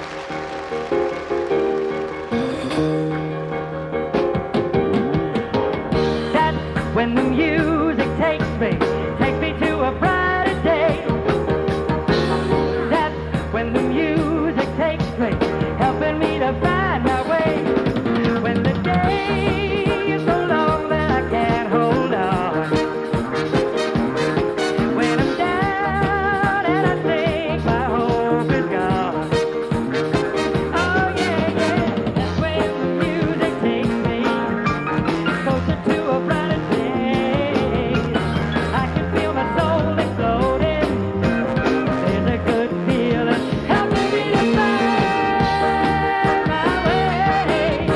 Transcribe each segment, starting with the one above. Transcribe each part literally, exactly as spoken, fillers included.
That's when the music takes me, takes me to a brighter day. That's when the music takes me, helping me to find my way. When the day is so long that I can't hold on, when I'm down and I think my hope is gone. Oh yeah, yeah, that's when the music takes me closer to a brighter day. I can feel my soul exploding. There's a good feeling helping me to find my way.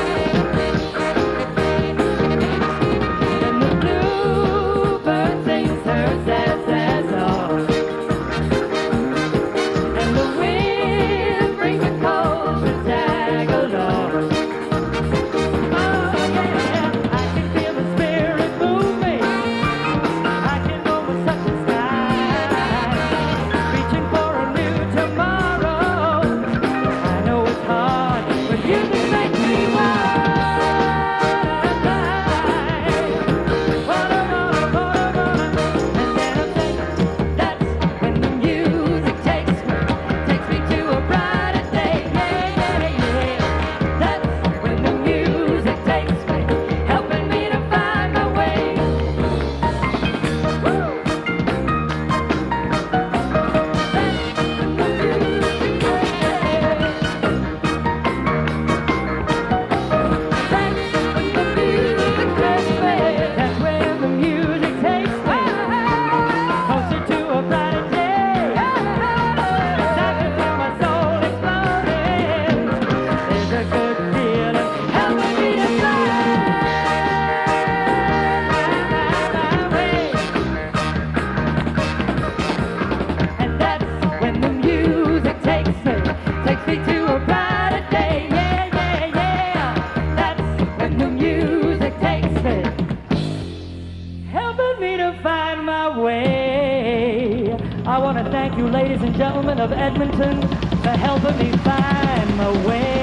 And the bluebird sings her sad, sad song, and the wind brings a cold to tag along. Oh yeah, I can feel the spirit move me. I can go with such a sky, reaching for a new tomorrow. I know it's hard, but you can make me wild. Wanna, wanna, wanna, wanna. And then I'm saying, that's when the music takes me, takes me to a brighter day. Yeah, yeah, yeah. That's when the music takes me, helping me to find my way. Woo! That's when the music takes me closer to a brighter day. I can feel my soul exploding. There's a good feeling helping me to find my way. And that's when the music takes me, takes me to a brighter day. Yeah, yeah, yeah. That's when the music takes me, helping me to find my way. I want to thank you, ladies and gentlemen of Edmonton, for helping me find my way.